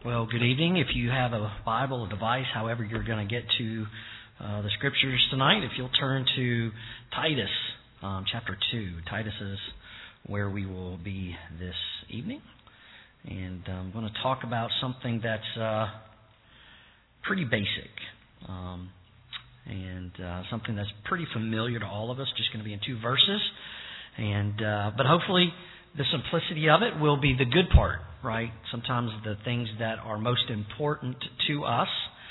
Well, good evening. If you have a Bible, a device, however you're going to get to the Scriptures tonight, if you'll turn to Titus chapter 2. Titus is where we will be this evening. And I'm going to talk about something that's pretty basic and something that's pretty familiar to all of us. Just going to be in 2 verses. But hopefully the simplicity of it will be the good part, right? Sometimes the things that are most important to us,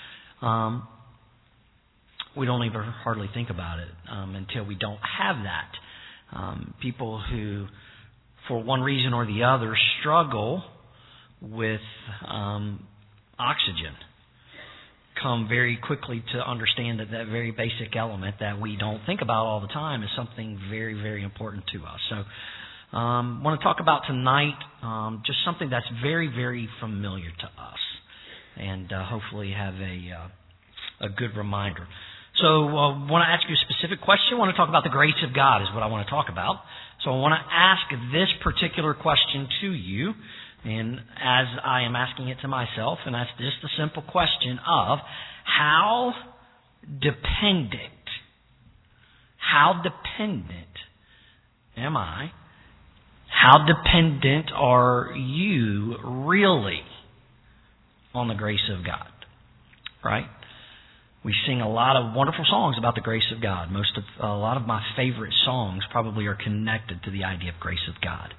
we don't even hardly think about it until we don't have that. People who, for one reason or the other, struggle with oxygen come very quickly to understand that very basic element that we don't think about all the time is something very, very important to us. So I want to talk about tonight just something that's very, very familiar to us, and hopefully have a good reminder. So I want to ask you a specific question. I want to talk about the grace of God is what I want to talk about. So I want to ask this particular question to you, and as I am asking it to myself, and that's just the simple question of how dependent am I? How dependent are you really on the grace of God? Right? We sing a lot of wonderful songs about the grace of God. A lot of my favorite songs probably are connected to the idea of grace of God.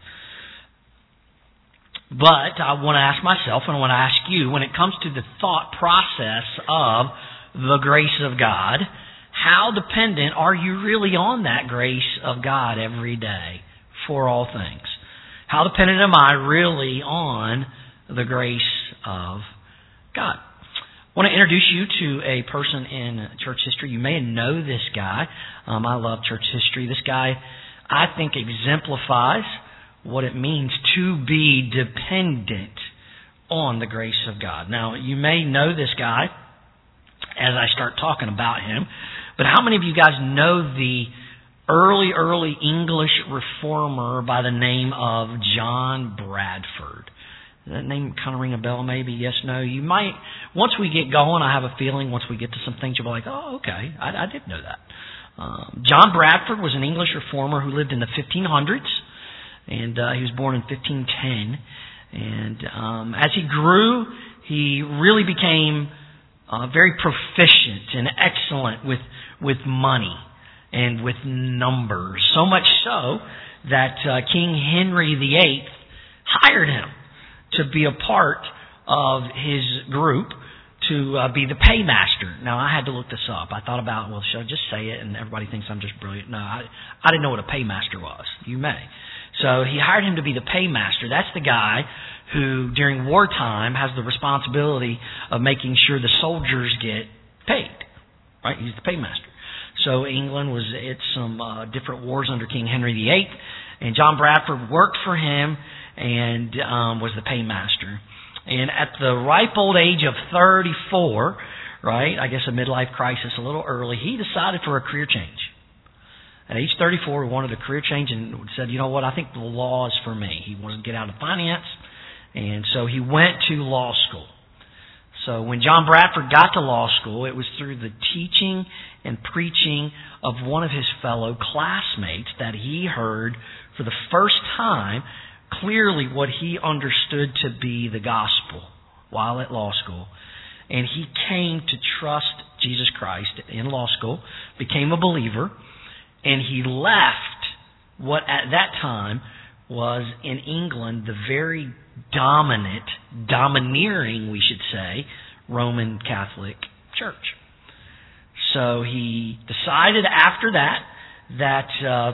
But I want to ask myself, and I want to ask you, when it comes to the thought process of the grace of God, how dependent are you really on that grace of God every day for all things? How dependent am I really on the grace of God? I want to introduce you to a person in church history. You may know this guy. I love church history. This guy, I think, exemplifies what it means to be dependent on the grace of God. Now, you may know this guy as I start talking about him, but how many of you guys know the early English reformer by the name of John Bradford? Does that name kind of ring a bell maybe? Yes, no? You might, once we get going, I have a feeling once we get to some things you'll be like, oh, okay, I did know that. John Bradford was an English reformer who lived in the 1500s. And he was born in 1510. And as he grew, he really became very proficient and excellent with money and with numbers. So much so that King Henry VIII hired him to be a part of his group to be the paymaster. Now, I had to look this up. I thought about, well, should I just say it and everybody thinks I'm just brilliant? No, I didn't know what a paymaster was. You may. So he hired him to be the paymaster. That's the guy who, during wartime, has the responsibility of making sure the soldiers get paid. Right? He's the paymaster. So England was at some different wars under King Henry VIII, and John Bradford worked for him and was the paymaster. And at the ripe old age of 34, right, I guess a midlife crisis a little early, he decided for a career change. At age 34, he wanted a career change and said, you know what, I think the law is for me. He wanted to get out of finance, and so he went to law school. So when John Bradford got to law school, it was through the teaching and preaching of one of his fellow classmates that he heard for the first time clearly what he understood to be the gospel while at law school. And he came to trust Jesus Christ in law school, became a believer, and he left what at that time was in England the very domineering, we should say, Roman Catholic Church. So he decided after that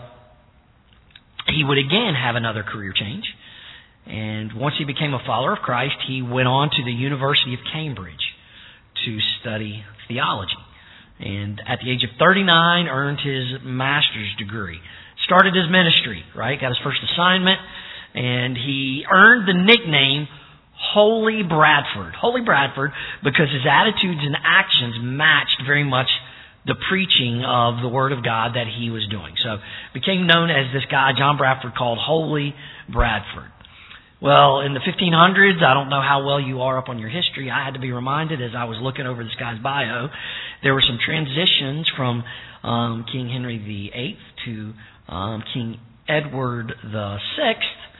he would again have another career change. And once he became a follower of Christ, he went on to the University of Cambridge to study theology. And at the age of 39, earned his master's degree. Started his ministry, right? Got his first assignment. And he earned the nickname Holy Bradford. Holy Bradford because his attitudes and actions matched very much the preaching of the Word of God that he was doing. So became known as this guy, John Bradford, called Holy Bradford. Well, in the 1500s, I don't know how well you are up on your history. I had to be reminded as I was looking over this guy's bio, there were some transitions from King Henry VIII to King Edward VI,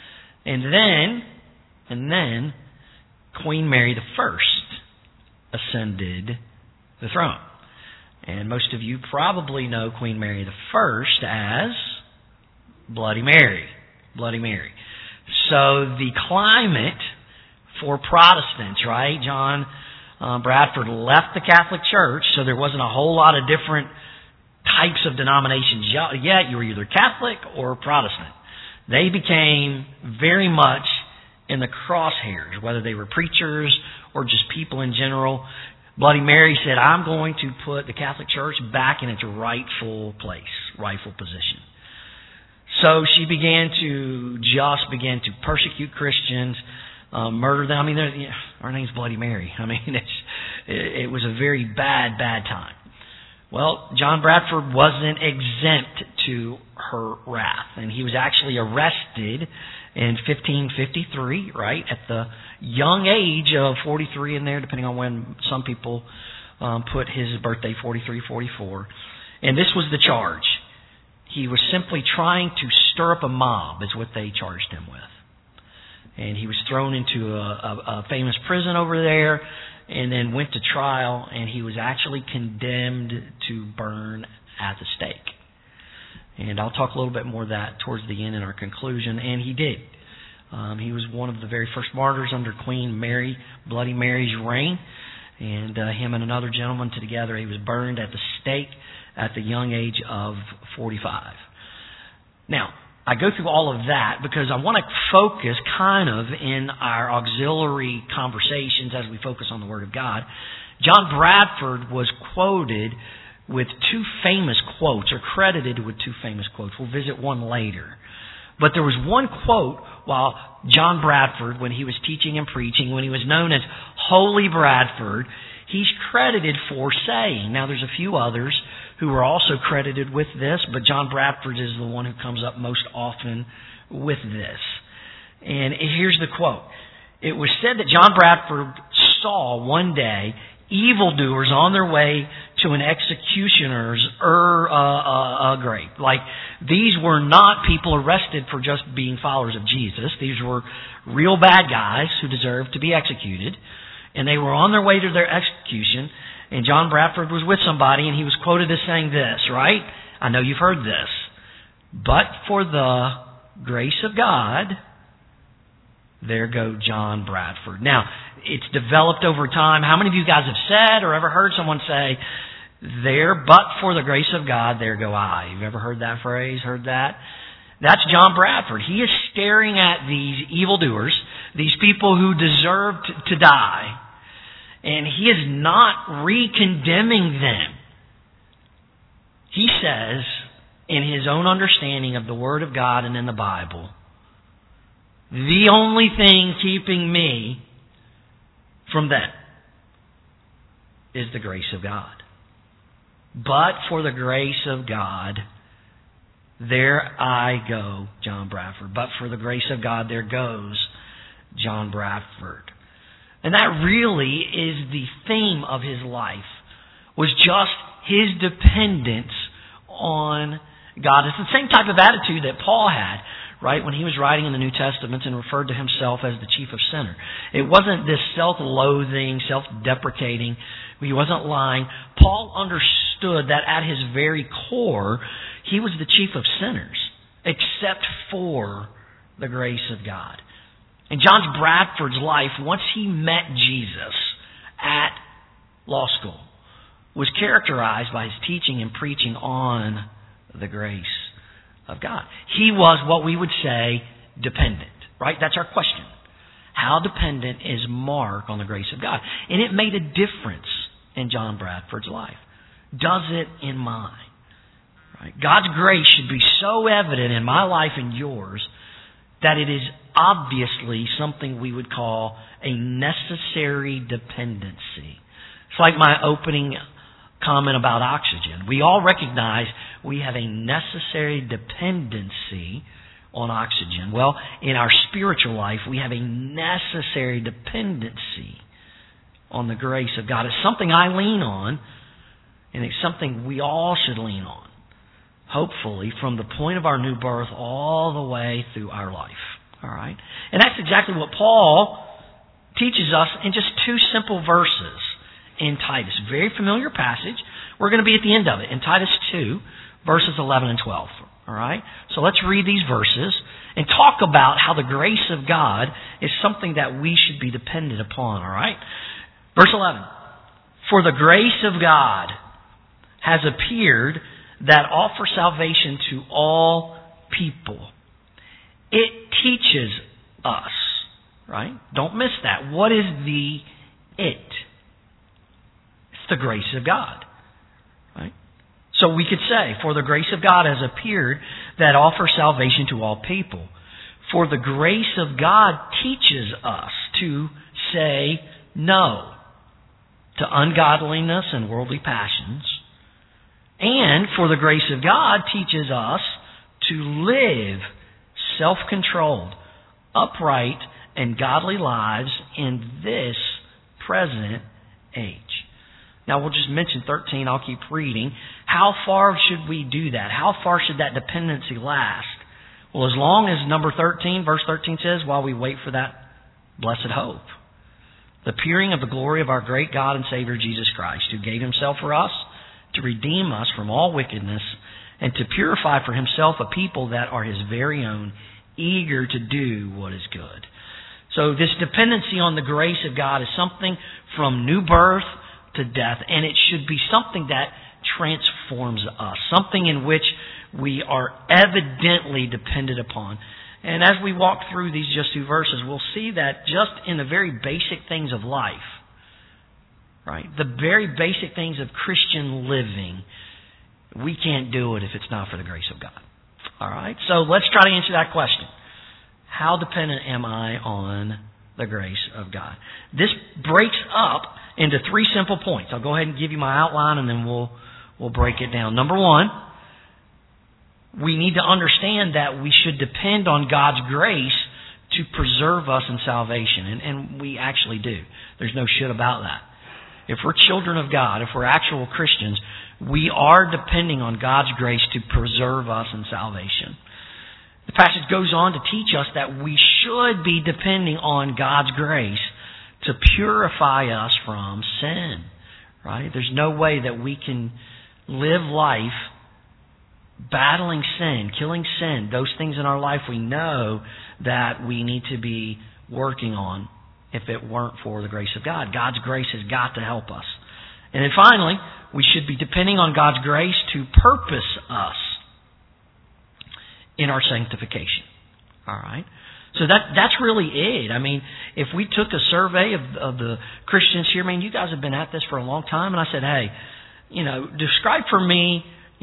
and then Queen Mary I ascended the throne. And most of you probably know Queen Mary I as Bloody Mary. Bloody Mary. So the climate for Protestants, right? John Bradford left the Catholic Church, so there wasn't a whole lot of different types of denominations yet. You were either Catholic or Protestant. They became very much in the crosshairs, whether they were preachers or just people in general. Bloody Mary said, I'm going to put the Catholic Church back in its rightful place, rightful position. So she began to persecute Christians, murder them. I mean, her name's Bloody Mary. I mean, it was a very bad time. Well, John Bradford wasn't exempt to her wrath, and he was actually arrested in 1553, right, at the young age of 43 in there, depending on when some people put his birthday, 43, 44. And this was the charge. He was simply trying to stir up a mob, is what they charged him with. And he was thrown into a famous prison over there, and then went to trial, and he was actually condemned to burn at the stake. And I'll talk a little bit more of that towards the end in our conclusion, and he did. He was one of the very first martyrs under Queen Mary, Bloody Mary's reign, and him and another gentleman together, he was burned at the stake at the young age of 45. Now, I go through all of that because I want to focus kind of in our auxiliary conversations as we focus on the Word of God. John Bradford was quoted with two famous quotes, or credited with two famous quotes. We'll visit one later. But there was one quote while John Bradford, when he was teaching and preaching, when he was known as Holy Bradford, he's credited for saying, now there's a few others who are also credited with this, but John Bradford is the one who comes up most often with this. And here's the quote. It was said that John Bradford saw one day evildoers on their way to an executioner's grave. Like, these were not people arrested for just being followers of Jesus. These were real bad guys who deserved to be executed. And they were on their way to their execution. And John Bradford was with somebody, and he was quoted as saying this, right? I know you've heard this. But for the grace of God, there go John Bradford. Now, it's developed over time. How many of you guys have said or ever heard someone say, there, but for the grace of God, there go I? You've ever heard that phrase, heard that? That's John Bradford. He is staring at these evildoers, these people who deserved to die. And he is not re-condemning them. He says, in his own understanding of the Word of God and in the Bible, the only thing keeping me from them is the grace of God. But for the grace of God, there I go, John Bradford. But for the grace of God, there goes John Bradford. And that really is the theme of his life, was just his dependence on God. It's the same type of attitude that Paul had, right, when he was writing in the New Testament and referred to himself as the chief of sinners. It wasn't this self-loathing, self-deprecating. He wasn't lying. Paul understood that at his very core, he was the chief of sinners, except for the grace of God. And John Bradford's life, once he met Jesus at law school, was characterized by his teaching and preaching on the grace of God. He was what we would say dependent, right? That's our question. How dependent is Mark on the grace of God? And it made a difference in John Bradford's life. Does it in mine? Right? God's grace should be so evident in my life and yours that it is obviously something we would call a necessary dependency. It's like my opening comment about oxygen. We all recognize we have a necessary dependency on oxygen. Well, in our spiritual life, we have a necessary dependency on the grace of God. It's something I lean on, and it's something we all should lean on, hopefully, from the point of our new birth all the way through our life. All right? And that's exactly what Paul teaches us in just two simple verses in Titus. Very familiar passage. We're going to be at the end of it in Titus 2, verses 11 and 12. All right? So let's read these verses and talk about how the grace of God is something that we should be dependent upon. All right? Verse 11. For the grace of God has appeared that offers salvation to all people. It teaches us, right? Don't miss that. What is the it? It's the grace of God, right? So we could say, for the grace of God has appeared that offers salvation to all people. For the grace of God teaches us to say no to ungodliness and worldly passions. And for the grace of God teaches us to live self-controlled, upright, and godly lives in this present age. Now we'll just mention 13, I'll keep reading. How far should we do that? How far should that dependency last? Well, as long as number 13, verse 13 says, while we wait for that blessed hope. The appearing of the glory of our great God and Savior Jesus Christ, who gave Himself for us to redeem us from all wickedness and to purify for Himself a people that are His very own, eager to do what is good. So this dependency on the grace of God is something from new birth to death, and it should be something that transforms us, something in which we are evidently dependent upon. And as we walk through these just two verses, we'll see that just in the very basic things of life, right? The very basic things of Christian living, we can't do it if it's not for the grace of God. All right? So let's try to answer that question. How dependent am I on the grace of God? This breaks up into three simple points. I'll go ahead and give you my outline and then we'll break it down. Number one, we need to understand that we should depend on God's grace to preserve us in salvation. And we actually do. There's no shit about that. If we're children of God, if we're actual Christians, we are depending on God's grace to preserve us in salvation. The passage goes on to teach us that we should be depending on God's grace to purify us from sin. Right? There's no way that we can live life battling sin, killing sin, those things in our life we know that we need to be working on if it weren't for the grace of God. God's grace has got to help us. And then finally, we should be depending on God's grace to purpose us in our sanctification. All right? So that's really it. I mean, if we took a survey of the Christians here, you guys have been at this for a long time, and I said, hey, describe for me,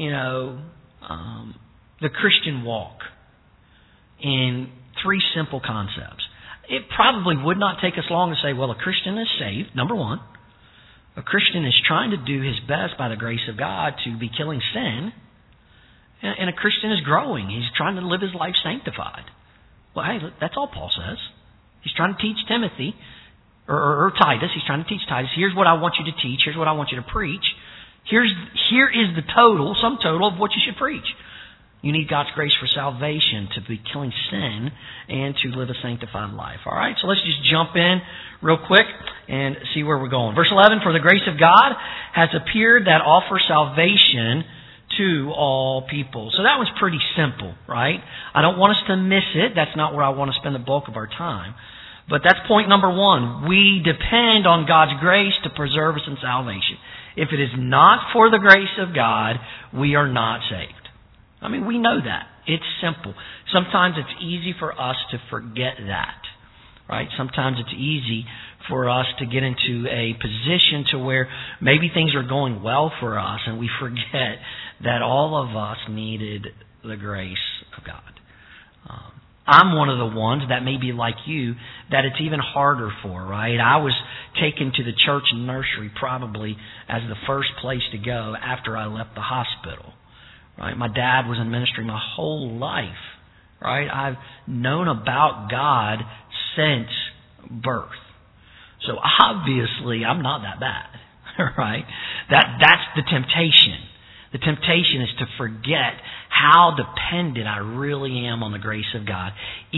the Christian walk in three simple concepts. It probably would not take us long to say, well, a Christian is saved, number one. A Christian is trying to do his best by the grace of God to be killing sin. And a Christian is growing. He's trying to live his life sanctified. Well, hey, that's all Paul says. He's trying to teach Timothy, or Titus. He's trying to teach Titus, here's what I want you to teach. Here's what I want you to preach. Here is the sum total of what you should preach. You need God's grace for salvation, to be killing sin, and to live a sanctified life. All right, so let's just jump in real quick and see where we're going. Verse 11, for the grace of God has appeared that offers salvation to all people. So that was pretty simple, right? I don't want us to miss it. That's not where I want to spend the bulk of our time. But that's point number one. We depend on God's grace to preserve us in salvation. If it is not for the grace of God, we are not saved. We know that. It's simple. Sometimes it's easy for us to forget that, right? Sometimes it's easy for us to get into a position to where maybe things are going well for us and we forget that all of us needed the grace of God. I'm one of the ones that may be like you that it's even harder for, right? I was taken to the church nursery probably as the first place to go after I left the hospital, right? My dad was in ministry my whole life, right? I've known about God since birth. So obviously I'm not that bad, right? That's the temptation. The temptation is to forget how dependent I really am on the grace of God,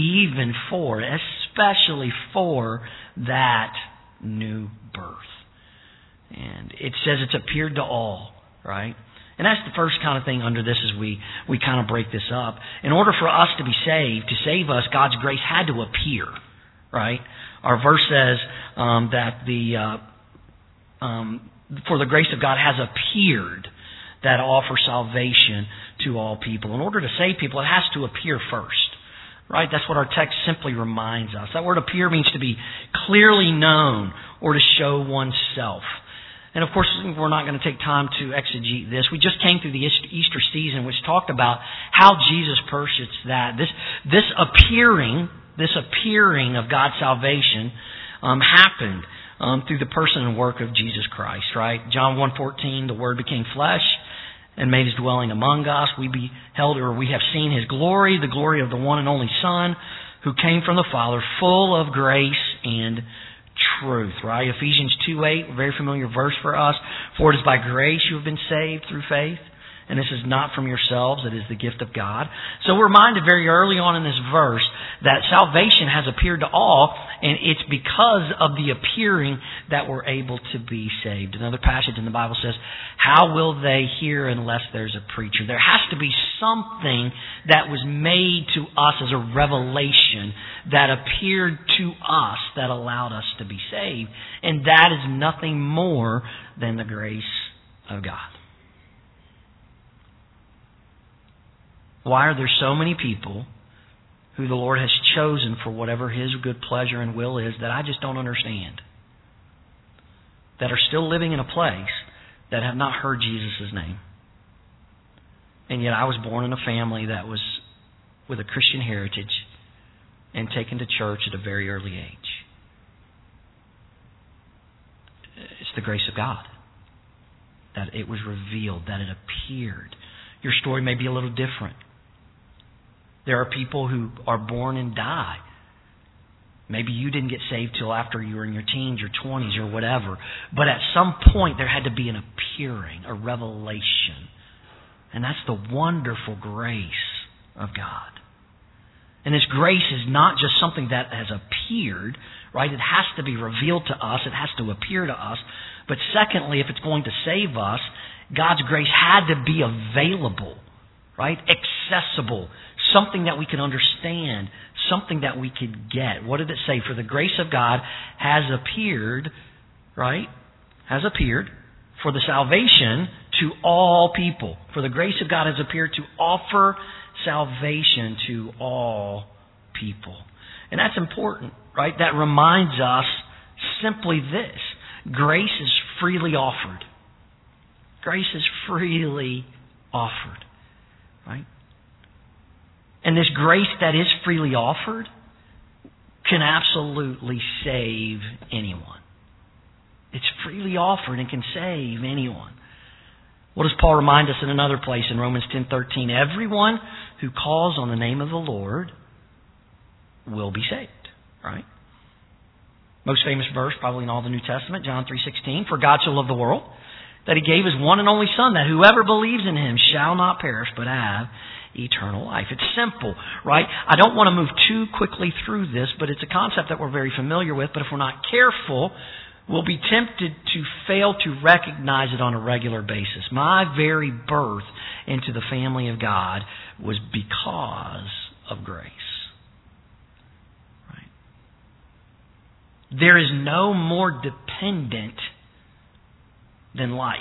especially for that new birth. And it says it's appeared to all, right? And that's the first kind of thing under this as we kind of break this up. In order for us to be saved, to save us, God's grace had to appear, right? Our verse says that for the grace of God has appeared that offers salvation to all people. In order to save people, it has to appear first, right? That's what our text simply reminds us. That word appear means to be clearly known or to show oneself. And of course, we're not going to take time to exegete this. We just came through the Easter season, which talked about how Jesus purchased that. This appearing of God's salvation happened through the person and work of Jesus Christ, right? John 1:14, the Word became flesh and made His dwelling among us. We have seen His glory, the glory of the one and only Son, who came from the Father, full of grace and truth, right? Ephesians 2:8, a very familiar verse for us. For it is by grace you have been saved through faith, and this is not from yourselves, it is the gift of God. So we're reminded very early on in this verse that salvation has appeared to all, and it's because of the appearing that we're able to be saved. Another passage in the Bible says, how will they hear unless there's a preacher? There has to be something that was made to us as a revelation that appeared to us that allowed us to be saved. And that is nothing more than the grace of God. Why are there so many people who the Lord has chosen for whatever His good pleasure and will is that I just don't understand? That are still living in a place that have not heard Jesus' name. And yet I was born in a family that was with a Christian heritage and taken to church at a very early age. It's the grace of God. That it was revealed, that it appeared. Your story may be a little different. There are people who are born and die. Maybe you didn't get saved till after you were in your teens or 20s or whatever. But at some point there had to be an appearing, a revelation. And that's the wonderful grace of God. And this grace is not just something that has appeared, right? It has to be revealed to us. It has to appear to us. But secondly, if it's going to save us, God's grace had to be available, right? Accessible. Something that we could understand. Something that we could get. What did it say? For the grace of God has appeared, right? Has appeared for the salvation to all people. For the grace of God has appeared to offer salvation to all people. And that's important, right? That reminds us simply this. Grace is freely offered. Grace is freely offered, right? And this grace that is freely offered can absolutely save anyone. It's freely offered and can save anyone. What does Paul remind us in another place in Romans 10:13? Everyone who calls on the name of the Lord will be saved, right? Most famous verse probably in all the New Testament, John 3:16. For God so loved the world that He gave His one and only Son, that whoever believes in Him shall not perish but have eternal life. It's simple, right? I don't want to move too quickly through this, but it's a concept that we're very familiar with. But if we're not careful, we'll be tempted to fail to recognize it on a regular basis. My very birth into the family of God was because of grace. Right? There is no more dependent than life.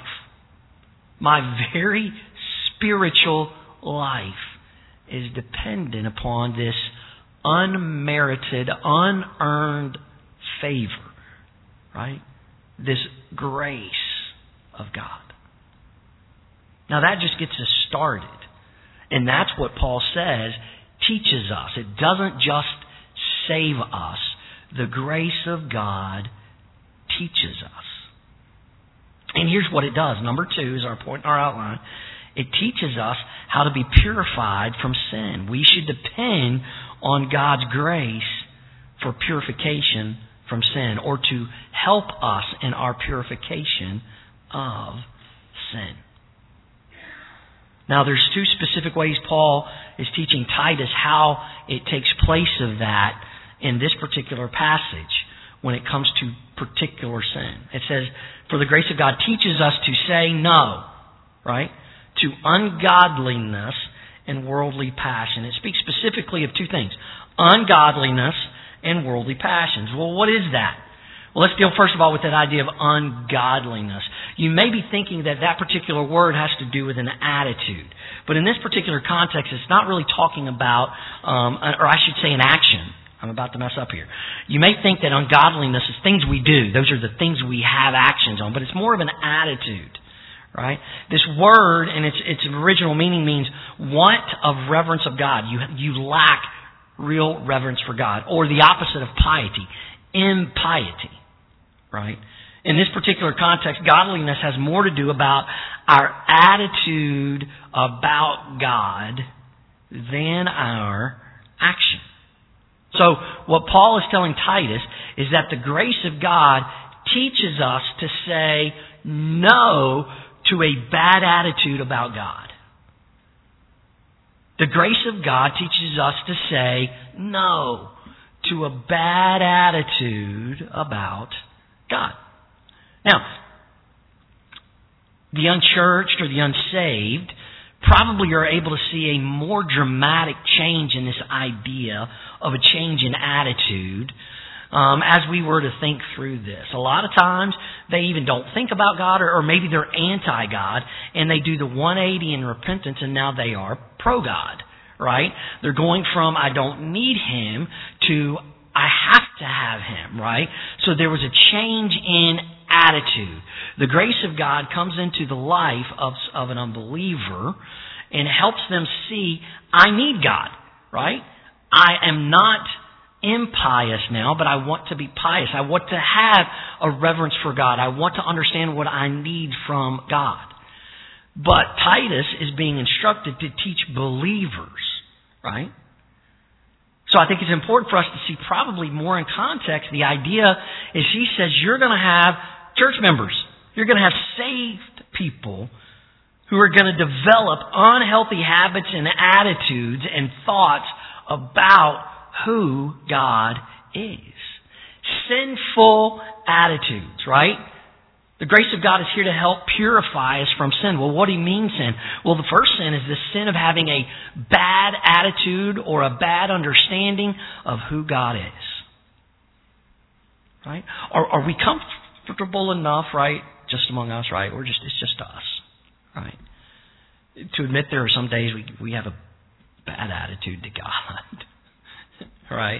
My very spiritual life is dependent upon this unmerited, unearned favor. Right? This grace of God. Now that just gets us started. And that's what Paul says teaches us. It doesn't just save us. The grace of God teaches us. And here's what it does. Number 2 is our point in our outline. it teaches us how to be purified from sin. We should depend on God's grace for purification from sin, or to help us in our purification of sin. Now, there's two specific ways Paul is teaching Titus how it takes place of that in this particular passage when it comes to particular sin. It says, for the grace of God teaches us to say no, right, to ungodliness and worldly passion. It speaks specifically of two things, ungodliness and worldly passions. Well, what is that? Well, let's deal first of all with that idea of ungodliness. You may be thinking that that particular word has to do with an attitude. But in this particular context, it's not really talking about, or I should say an action. I'm about to mess up here. You may think that ungodliness is things we do. Those are the things we have actions on. But it's more of an attitude, right? This word, and its original meaning means want of reverence of God. You lack real reverence for God. Or the opposite of piety, impiety, right? In this particular context, godliness has more to do about our attitude about God than our action. So what Paul is telling Titus is that the grace of God teaches us to say no to a bad attitude about God. The grace of God teaches us to say no to a bad attitude about God. Now, the unchurched or the unsaved probably are able to see a more dramatic change in this idea of a change in attitude as we were to think through this. A lot of times they even don't think about God, or maybe they're anti-God, and they do the 180 in repentance, and now they are pro-God, right? They're going from I don't need Him to I have to have Him, right? So there was a change in attitude. The grace of God comes into the life of an unbeliever and helps them see, I need God, right? I am not impious now, but I want to be pious. I want to have a reverence for God. I want to understand what I need from God. But Titus is being instructed to teach believers, right? So I think it's important for us to see probably more in context. The idea is he says you're going to have church members. You're going to have saved people who are going to develop unhealthy habits and attitudes and thoughts about who God is. Sinful attitudes, right? The grace of God is here to help purify us from sin. Well, what do you mean sin? Well, the first sin is the sin of having a bad attitude or a bad understanding of who God is. Right? Are we comfortable enough, right, just among us, right? It's just us, right? To admit there are some days we have a bad attitude to God, right?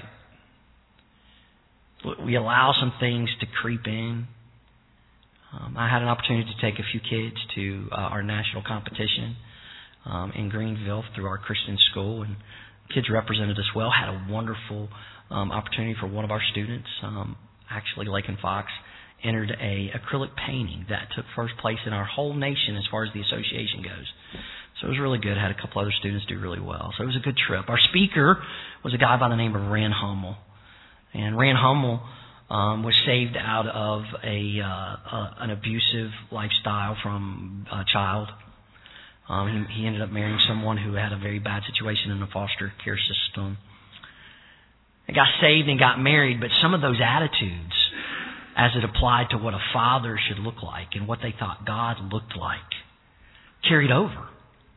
We allow some things to creep in. I had an opportunity to take a few kids to our national competition in Greenville through our Christian school, and kids represented us well. Had a wonderful opportunity for one of our students, actually Lakin Fox, entered a acrylic painting that took first place in our whole nation as far as the association goes. So it was really good. Had a couple other students do really well. So it was a good trip. Our speaker was a guy by the name of Ran Hummel. And Ran Hummel was saved out of an abusive lifestyle from a child. He ended up marrying someone who had a very bad situation in the foster care system. He got saved and got married, but some of those attitudes, as it applied to what a father should look like and what they thought God looked like, carried over.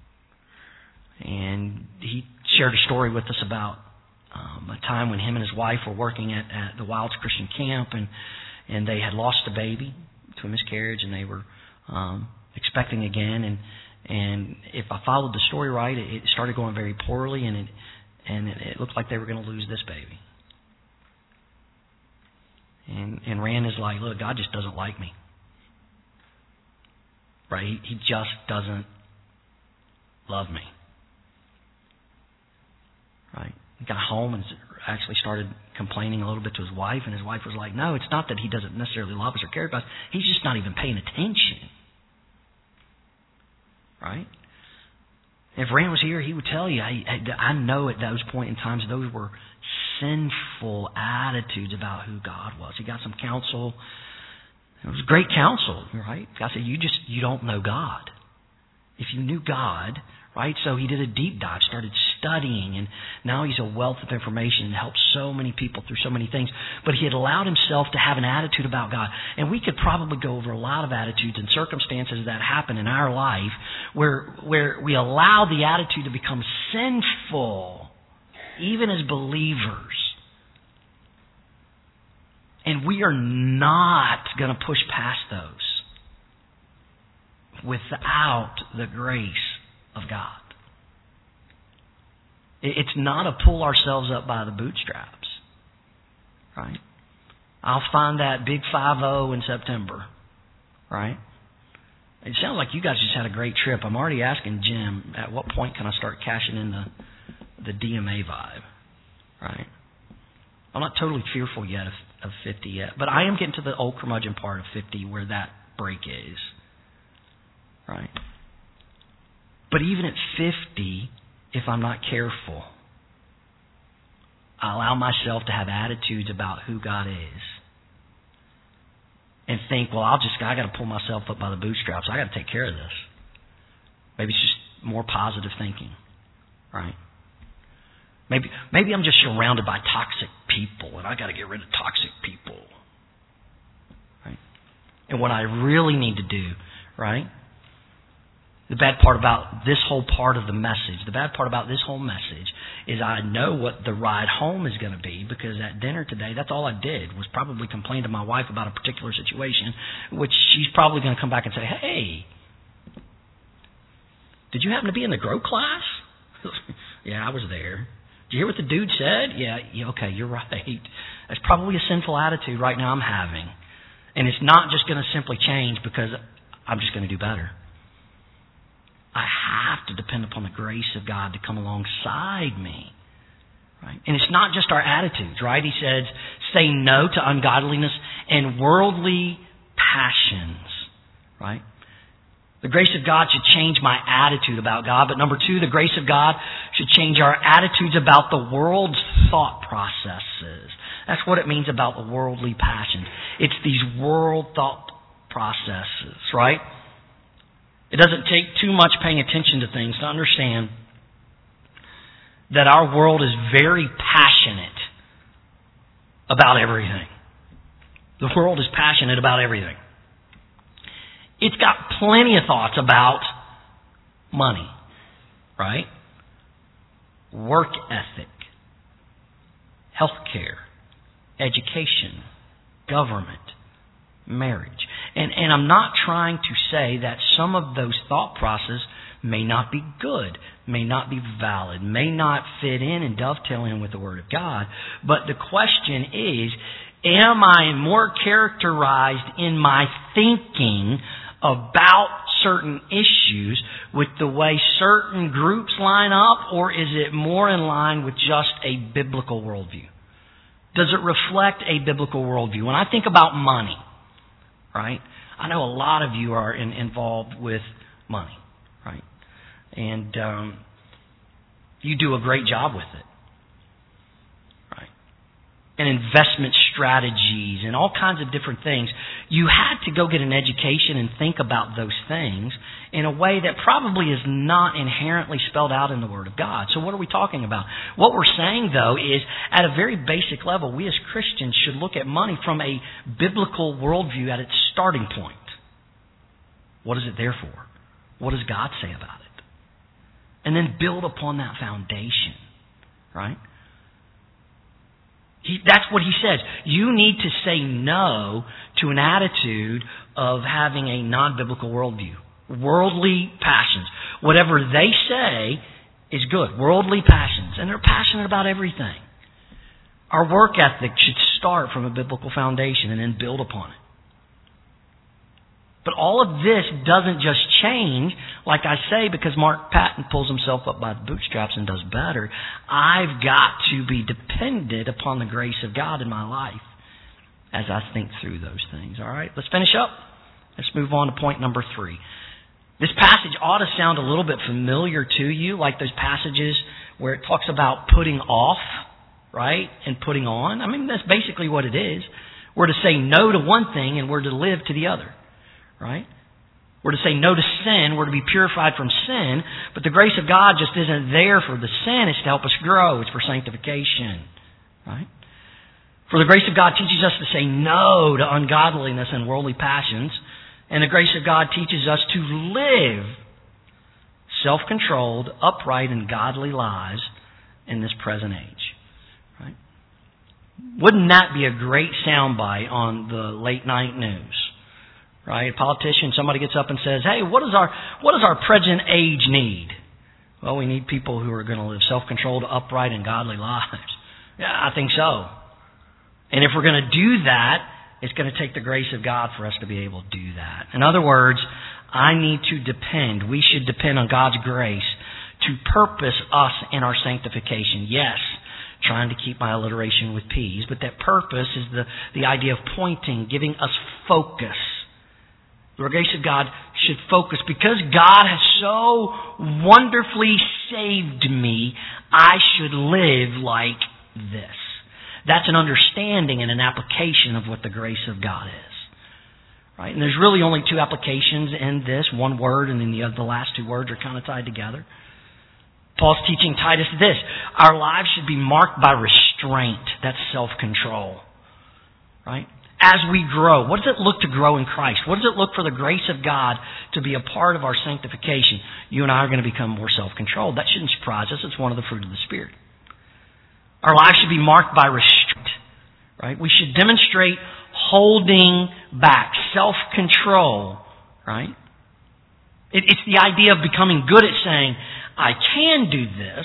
And he shared a story with us about a time when him and his wife were working at the Wilds Christian Camp, and they had lost a baby to a miscarriage, and they were expecting again. And if I followed the story right, it started going very poorly, and it looked like they were going to lose this baby. And Rand is like, look, God just doesn't like me. Right? He just doesn't love me. Right? He got home and actually started complaining a little bit to his wife, and his wife was like, no, it's not that he doesn't necessarily love us or care about us. He's just not even paying attention. Right? If Rand was here, he would tell you, I know at those point in times, those were sinful attitudes about who God was. He got some counsel. It was great counsel, right? God said, you don't know God. If you knew God, right? So he did a deep dive, started studying, and now he's a wealth of information and helps so many people through so many things. But he had allowed himself to have an attitude about God. And we could probably go over a lot of attitudes and circumstances that happen in our life where we allow the attitude to become sinful, even as believers. And we are not going to push past those without the grace of God. It's not a pull ourselves up by the bootstraps, right? I'll find that big 5-0 in September, right? It sounds like you guys just had a great trip. I'm already asking Jim, at what point can I start cashing in the DMA vibe, right? I'm not totally fearful yet of 50 yet, but I am getting to the old curmudgeon part of 50 where that break is, right? But even at 50, if I'm not careful, I allow myself to have attitudes about who God is and think, well, I got to pull myself up by the bootstraps. I got to take care of this. Maybe it's just more positive thinking, right? Maybe I'm just surrounded by toxic people and I got to get rid of toxic people, right? And what I really need to do, right? The bad part about this whole part of the message, the bad part about this whole message is I know what the ride home is going to be, because at dinner today, that's all I did was probably complain to my wife about a particular situation, which she's probably going to come back and say, hey, did you happen to be in the Grow class? Yeah, I was there. Did you hear what the dude said? Yeah, okay, you're right. That's probably a sinful attitude right now I'm having. And it's not just going to simply change because I'm just going to do better. I have to depend upon the grace of God to come alongside me. Right? And it's not just our attitudes, right? He says, say no to ungodliness and worldly passions. Right? The grace of God should change my attitude about God. But number two, the grace of God should change our attitudes about the world's thought processes. That's what it means about the worldly passions. It's these world thought processes, right? It doesn't take too much paying attention to things to understand that our world is very passionate about everything. The world is passionate about everything. It's got plenty of thoughts about money, right? Work ethic, healthcare, education, government, marriage. And I'm not trying to say that some of those thought processes may not be good, may not be valid, may not fit in and dovetail in with the Word of God. But the question is, am I more characterized in my thinking about certain issues with the way certain groups line up, or is it more in line with just a biblical worldview? Does it reflect a biblical worldview? When I think about money, right? I know a lot of you are involved with money, right? And you do a great job with it, right? And investment strategies and all kinds of different things. You had to go get an education and think about those things in a way that probably is not inherently spelled out in the Word of God. So what are we talking about? What we're saying, though, is at a very basic level, we as Christians should look at money from a biblical worldview at its starting point. What is it there for? What does God say about it? And then build upon that foundation, right? That's what he says. You need to say no to an attitude of having a non-biblical worldview. Worldly passions. Whatever they say is good. Worldly passions. And they're passionate about everything. Our work ethic should start from a biblical foundation and then build upon it. But all of this doesn't just change, like I say, because Mark Patton pulls himself up by the bootstraps and does better. I've got to be dependent upon the grace of God in my life as I think through those things. All right, let's finish up. Let's move on to point number 3. This passage ought to sound a little bit familiar to you, like those passages where it talks about putting off, right, and putting on. I mean, that's basically what it is. We're to say no to one thing and we're to live to the other, right? We're to say no to sin. We're to be purified from sin. But the grace of God just isn't there for the sin. It's to help us grow. It's for sanctification, right? For the grace of God teaches us to say no to ungodliness and worldly passions. And the grace of God teaches us to live self-controlled, upright, and godly lives in this present age. Right? Wouldn't that be a great soundbite on the late night news? Right? A politician, somebody gets up and says, "Hey, what does our present age need?" Well, we need people who are going to live self-controlled, upright, and godly lives. Yeah, I think so. And if we're going to do that, it's going to take the grace of God for us to be able to do that. In other words, we should depend on God's grace to purpose us in our sanctification. Yes, trying to keep my alliteration with P's, but that purpose is the idea of pointing, giving us focus. The grace of God should focus. Because God has so wonderfully saved me, I should live like this. That's an understanding and an application of what the grace of God is. Right? And there's really only two applications in this, one word, and then the last two words are kind of tied together. Paul's teaching Titus this: our lives should be marked by restraint. That's self-control. Right? As we grow, what does it look to grow in Christ? What does it look for the grace of God to be a part of our sanctification? You and I are going to become more self-controlled. That shouldn't surprise us. It's one of the fruit of the Spirit. Our lives should be marked by restraint. Right? We should demonstrate holding back, self-control. Right? It's the idea of becoming good at saying, I can do this,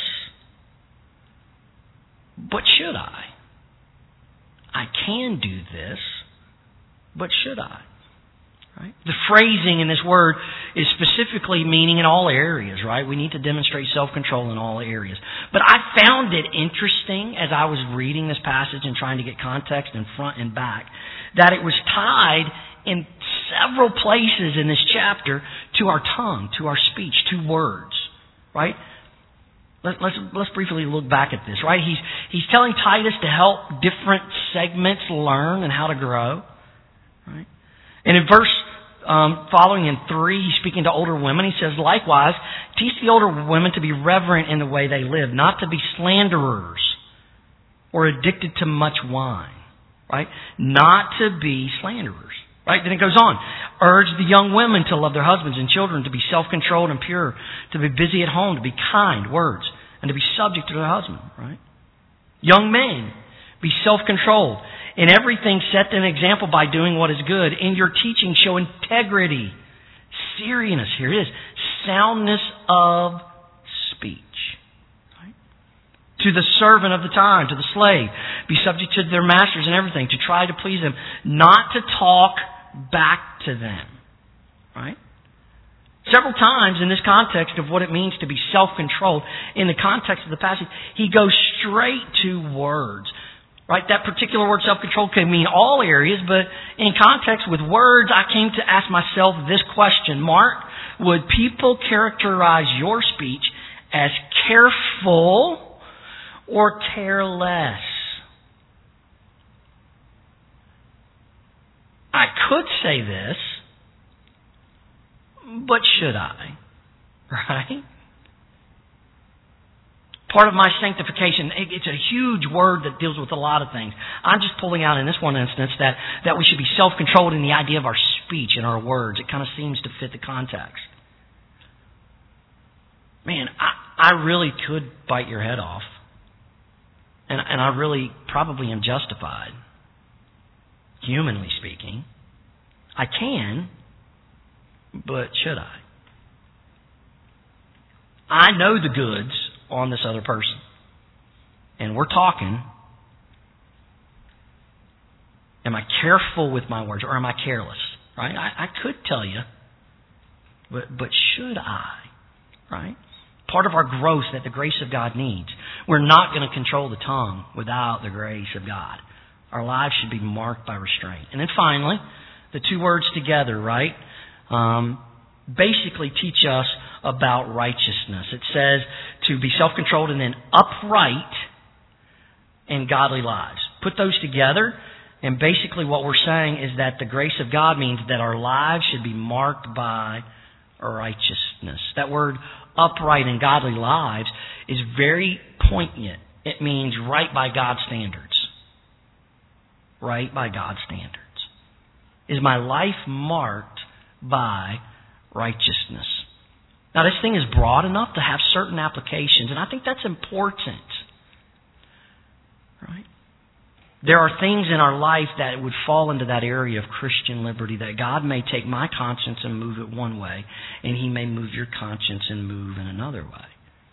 but should I? I can do this, but should I? Right? The phrasing in this word is specifically meaning in all areas, right? We need to demonstrate self-control in all areas. But I found it interesting as I was reading this passage and trying to get context in front and back, that it was tied in several places in this chapter to our tongue, to our speech, to words, right? Let's briefly look back at this, right? He's telling Titus to help different segments learn and how to grow, right? And in verse following in 3, he's speaking to older women. He says, likewise, teach the older women to be reverent in the way they live, not to be slanderers or addicted to much wine, right? Not to be slanderers, right? Then it goes on. Urge the young women to love their husbands and children, to be self-controlled and pure, to be busy at home, to be kind, words, and to be subject to their husband, right? Young men, be self-controlled. In everything, set an example by doing what is good. In your teaching, show integrity, seriousness, here it is, soundness of speech. Right? To the servant of the time, to the slave, be subject to their masters and everything, to try to please them, not to talk back to them. Right? Several times in this context of what it means to be self-controlled, in the context of the passage, he goes straight to words. Right? That particular word self-control can mean all areas, but in context with words, I came to ask myself this question. Mark, would people characterize your speech as careful or careless? I could say this, but should I? Right? Part of my sanctification, it's a huge word that deals with a lot of things. I'm just pulling out in this one instance that we should be self-controlled in the idea of our speech and our words. It kind of seems to fit the context. Man, I really could bite your head off. And I really probably am justified, humanly speaking. I can, but should I? I know the goods on this other person. And we're talking. Am I careful with my words or am I careless? Right? I could tell you, but should I? Right? Part of our growth that the grace of God needs. We're not going to control the tongue without the grace of God. Our lives should be marked by restraint. And then finally, the two words together, right? basically teach us about righteousness. It says to be self-controlled and then upright in godly lives. Put those together, and basically what we're saying is that the grace of God means that our lives should be marked by righteousness. That word upright in godly lives is very poignant. It means right by God's standards. Right by God's standards. Is my life marked by righteousness? Now, this thing is broad enough to have certain applications, and I think that's important. Right? There are things in our life that would fall into that area of Christian liberty, that God may take my conscience and move it one way, and He may move your conscience and move in another way.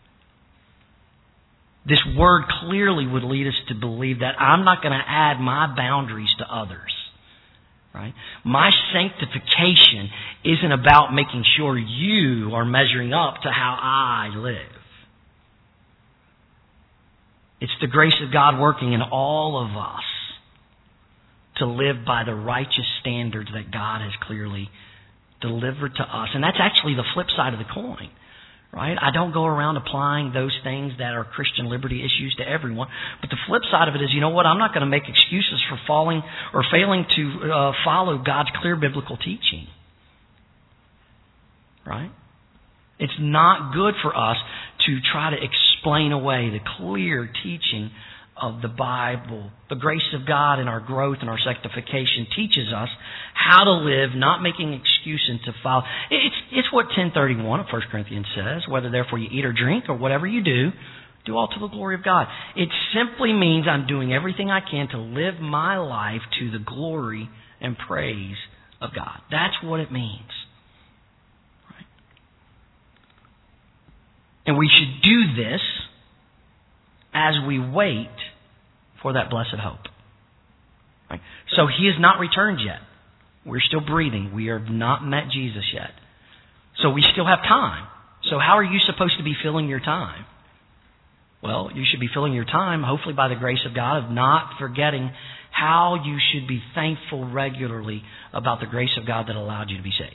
This word clearly would lead us to believe that I'm not going to add my boundaries to others. Right? My sanctification isn't about making sure you are measuring up to how I live. It's the grace of God working in all of us to live by the righteous standards that God has clearly delivered to us. And that's actually the flip side of the coin. Right? I don't go around applying those things that are Christian liberty issues to everyone. But the flip side of it is, you know what? I'm not going to make excuses for falling or failing to follow God's clear biblical teaching. Right? It's not good for us to try to explain away the clear teaching of the Bible. The grace of God in our growth and our sanctification teaches us how to live, not making excuses to follow. It's what 10:31 of 1 Corinthians says, whether therefore you eat or drink or whatever you do all to the glory of God. It simply means I'm doing everything I can to live my life to the glory and praise of God. That's what it means. Right? And we should do this as we wait for that blessed hope. Right? So He has not returned yet. We're still breathing. We have not met Jesus yet. So we still have time. So how are you supposed to be filling your time? Well, you should be filling your time, hopefully by the grace of God, of not forgetting how you should be thankful regularly about the grace of God that allowed you to be saved.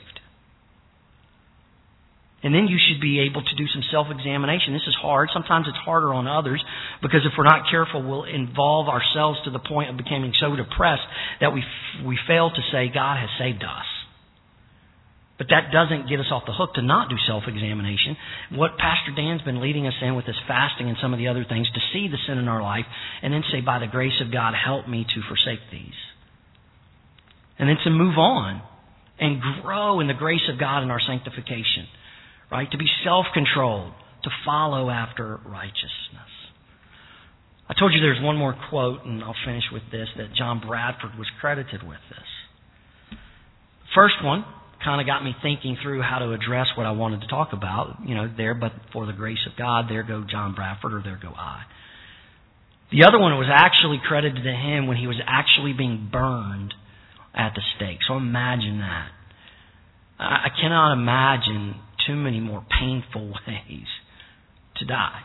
And then you should be able to do some self-examination. This is hard. Sometimes it's harder on others because if we're not careful, we'll involve ourselves to the point of becoming so depressed that we fail to say, God has saved us. But that doesn't get us off the hook to not do self-examination. What Pastor Dan's been leading us in with this fasting and some of the other things, to see the sin in our life and then say, by the grace of God, help me to forsake these. And then to move on and grow in the grace of God in our sanctification. Right? To be self-controlled, to follow after righteousness. I told you there's one more quote, and I'll finish with this, that John Bradford was credited with this. First one kind of got me thinking through how to address what I wanted to talk about. There, but for the grace of God, there go John Bradford, or there go I. The other one was actually credited to him when he was actually being burned at the stake. So imagine that. I cannot imagine too many more painful ways to die.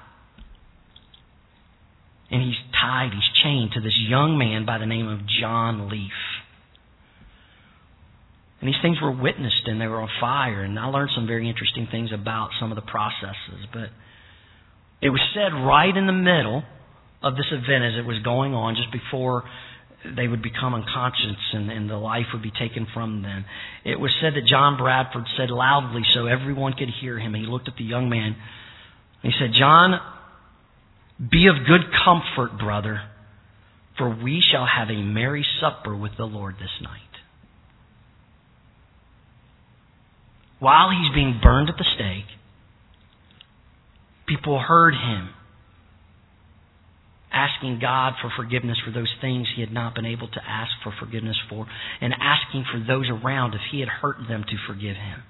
And he's chained to this young man by the name of John Leaf. And these things were witnessed and they were on fire. And I learned some very interesting things about some of the processes. But it was said right in the middle of this event as it was going on, just before they would become unconscious and the life would be taken from them. It was said that John Bradford said loudly so everyone could hear him. He looked at the young man and he said, John, be of good comfort, brother, for we shall have a merry supper with the Lord this night. While he's being burned at the stake, people heard him asking God for forgiveness for those things he had not been able to ask for forgiveness for, and asking for those around, if he had hurt them, to forgive him.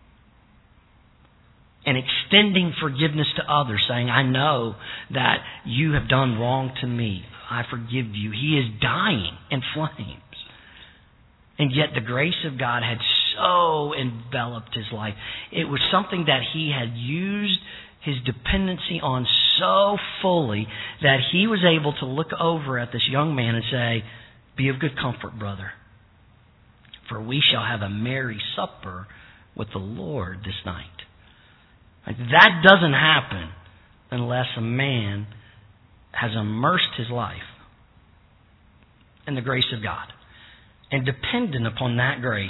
And extending forgiveness to others, saying, I know that you have done wrong to me. I forgive you. He is dying in flames. And yet the grace of God had so enveloped his life. It was something that he had used his dependency on so fully that he was able to look over at this young man and say, be of good comfort, brother, for we shall have a merry supper with the Lord this night. Like, that doesn't happen unless a man has immersed his life in the grace of God and dependent upon that grace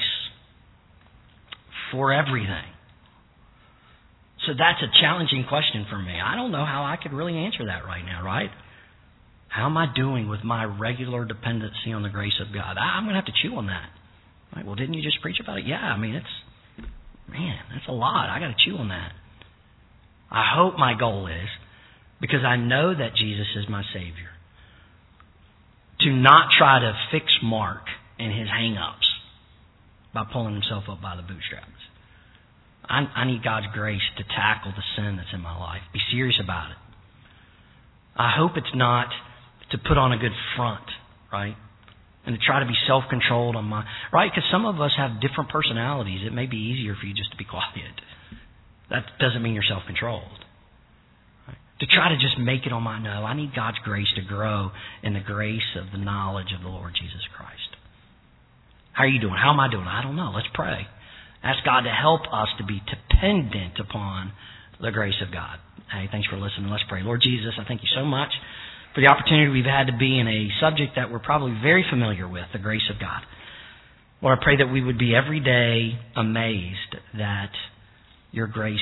for everything. So that's a challenging question for me. I don't know how I could really answer that right now, right? How am I doing with my regular dependency on the grace of God? I'm going to have to chew on that. Right? Well, didn't you just preach about it? Yeah, I mean, that's a lot. I got to chew on that. I hope my goal is, because I know that Jesus is my Savior, to not try to fix Mark and his hang-ups by pulling himself up by the bootstraps. I need God's grace to tackle the sin that's in my life. Be serious about it. I hope it's not to put on a good front, right? And to try to be self-controlled on my... Right? Because some of us have different personalities. It may be easier for you just to be quiet. That doesn't mean you're self-controlled. Right? To try to just make it on my... No, I need God's grace to grow in the grace of the knowledge of the Lord Jesus Christ. How are you doing? How am I doing? I don't know. Let's pray. Ask God to help us to be dependent upon the grace of God. Hey, thanks for listening. Let's pray. Lord Jesus, I thank you so much for the opportunity we've had to be in a subject that we're probably very familiar with, the grace of God. Lord, I pray that we would be every day amazed that your grace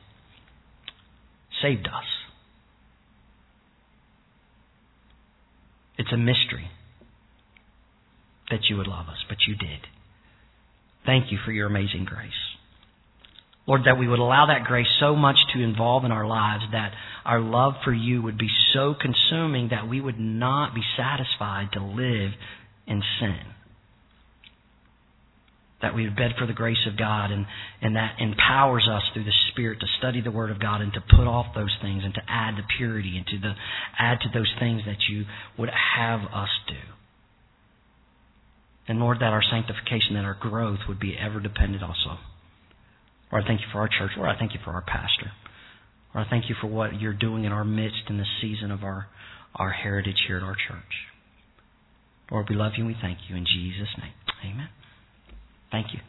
saved us. It's a mystery that you would love us, but you did. Thank you for your amazing grace. Lord, that we would allow that grace so much to involve in our lives that our love for you would be so consuming that we would not be satisfied to live in sin. That we would beg for the grace of God and that empowers us through the Spirit to study the Word of God and to put off those things and to add the purity and to add to those things that you would have us do. And Lord, that our sanctification, that our growth would be ever dependent also. Lord, I thank you for our church. Lord, I thank you for our pastor. Lord, I thank you for what you're doing in our midst in this season of our heritage here at our church. Lord, we love you and we thank you in Jesus' name. Amen. Thank you.